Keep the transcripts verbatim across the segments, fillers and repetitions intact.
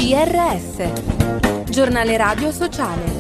G R S, giornale radio sociale.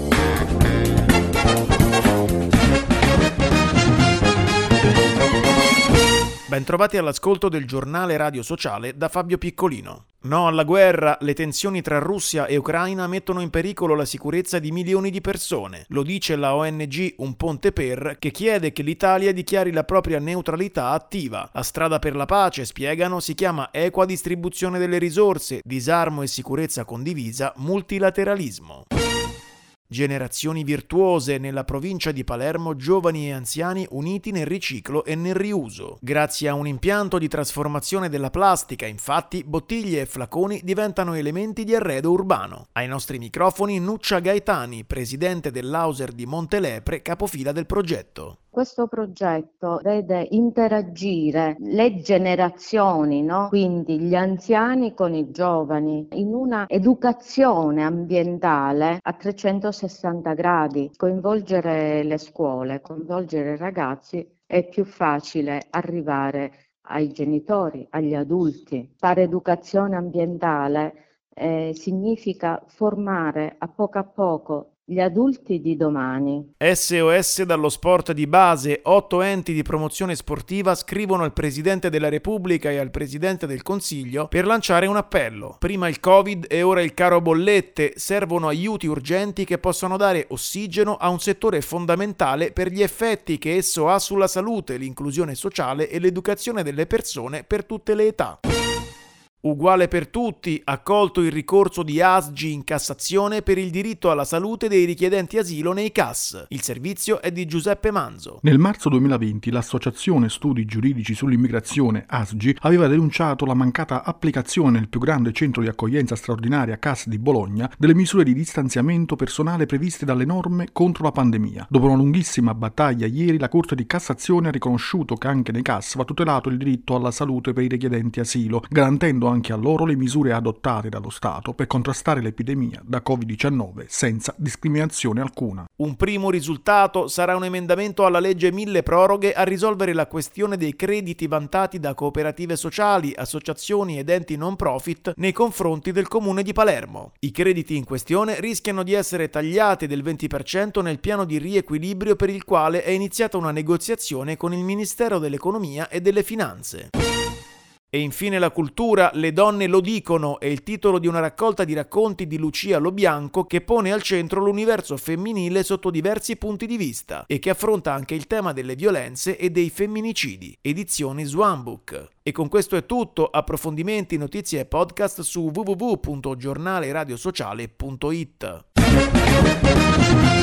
Bentrovati all'ascolto del giornale radio sociale da Fabio Piccolino. No alla guerra, le tensioni tra Russia e Ucraina mettono in pericolo la sicurezza di milioni di persone. Lo dice la O N G Un Ponte Per, che chiede che l'Italia dichiari la propria neutralità attiva. La strada per la pace, spiegano, si chiama equa distribuzione delle risorse, disarmo e sicurezza condivisa, multilateralismo. Generazioni virtuose nella provincia di Palermo, giovani e anziani uniti nel riciclo e nel riuso. Grazie a un impianto di trasformazione della plastica, infatti, bottiglie e flaconi diventano elementi di arredo urbano. Ai nostri microfoni Nuccia Gaetani, presidente dell'Auser di Montelepre, capofila del progetto. Questo progetto vede interagire le generazioni, no? Quindi gli anziani con i giovani, in una educazione ambientale a trecentosessanta gradi. Coinvolgere le scuole, coinvolgere i ragazzi, è più facile arrivare ai genitori, agli adulti. Fare educazione ambientale eh, significa formare a poco a poco gli adulti di domani. S O S dallo sport di base, otto enti di promozione sportiva scrivono al Presidente della Repubblica e al Presidente del Consiglio per lanciare un appello. Prima il Covid e ora il caro bollette, servono aiuti urgenti che possano dare ossigeno a un settore fondamentale per gli effetti che esso ha sulla salute, l'inclusione sociale e l'educazione delle persone per tutte le età. Uguale per tutti, accolto il ricorso di A S G I in Cassazione per il diritto alla salute dei richiedenti asilo nei C A S. Il servizio è di Giuseppe Manzo. Nel marzo duemilaventi l'Associazione Studi Giuridici sull'Immigrazione A S G I aveva denunciato la mancata applicazione nel più grande centro di accoglienza straordinaria C A S di Bologna delle misure di distanziamento personale previste dalle norme contro la pandemia. Dopo una lunghissima battaglia ieri la Corte di Cassazione ha riconosciuto che anche nei C A S va tutelato il diritto alla salute per i richiedenti asilo, garantendo anche a loro le misure adottate dallo Stato per contrastare l'epidemia da covid diciannove senza discriminazione alcuna. Un primo risultato sarà un emendamento alla legge mille proroghe a risolvere la questione dei crediti vantati da cooperative sociali, associazioni ed enti non profit nei confronti del comune di Palermo. I crediti in questione rischiano di essere tagliati del venti per cento nel piano di riequilibrio per il quale è iniziata una negoziazione con il Ministero dell'Economia e delle Finanze. E infine la cultura, Le donne lo dicono, è il titolo di una raccolta di racconti di Lucia Lobianco che pone al centro l'universo femminile sotto diversi punti di vista e che affronta anche il tema delle violenze e dei femminicidi. Edizioni Swanbook. E con questo è tutto, approfondimenti, notizie e podcast su w w w punto giornale radio sociale punto i t.